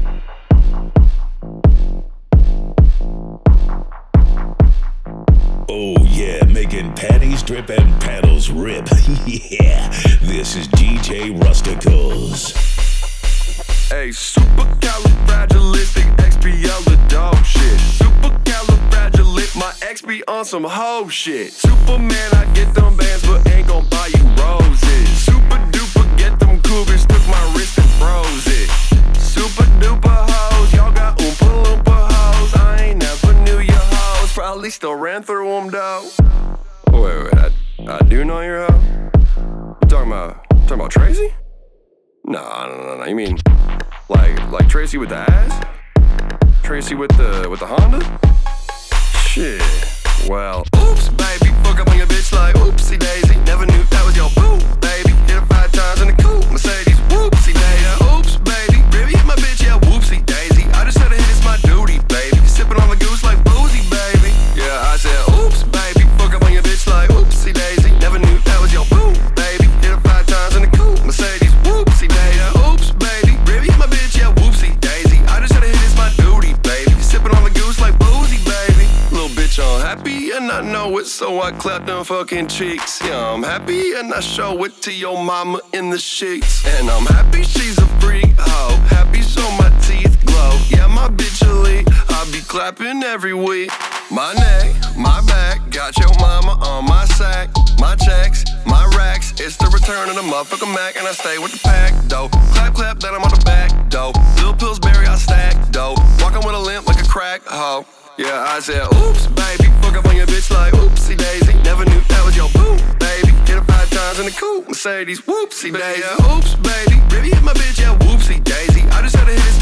Oh yeah, making panties drip and paddles rip. Yeah, this is DJ Rusticals. Hey, supercalifragilisticexpialidocious shit. Supercalifragilistic, my ex be on some hoe shit. Superman, I get them bands, but ain't gon' buy you roses. Super duper, get them cougars, took my wrist and froze it. Super duper hoes, y'all got oompa loompa hoes. I ain't never knew your hoes, probably still ran through them though. Wait, I do know your hoe? You talking about Tracy? No, you mean like Tracy with the ass? Tracy with the Honda? Shit. Well, oops, baby, fuck up on your bitch like oopsie daisy. Never knew that was your boo, baby. Hit her 5 times in the coupe, Mercedes, whoopsie daisy. Oops, baby, baby, hit my bitch, yeah, whoopsie daisy. I just said it, it's my duty, baby. Sipping on the goose like boozy, baby. Yeah, I said, oops, baby, fuck up on your bitch like oopsie daisy. Never knew that was your boo, baby. Hit her 5 times in the coupe, Mercedes, whoopsie daisy. Oops, baby, baby, hit my bitch, yeah, whoopsie daisy. I just said it, it's my duty, baby. Sipping on the goose like boozy, baby. Little bitch, I'm happy and I know it, so I clap them fucking cheeks. Yeah, I'm happy and I show it to your mama in the sheets. And I'm happy she's a freak, oh, happy so my teeth glow. Yeah, my bitch elite, I be clapping every week. My neck, my back, got your mama on my sack. My checks, my racks, it's the return of the motherfucking Mac. And I stay with the pack, though. Clap, clap, then I'm on the back, though. Lil Pillsbury, I stack, though. Walking with a limp like a crack hoe. Yeah, I said, oops, baby, fuck up on your bitch like oopsie daisy. Never knew that was your boo, baby. Hit her 5 times in the coupe, Mercedes, whoopsie daisy. Oops, baby, baby, hit my bitch, yeah, whoopsie daisy. I just had to hit his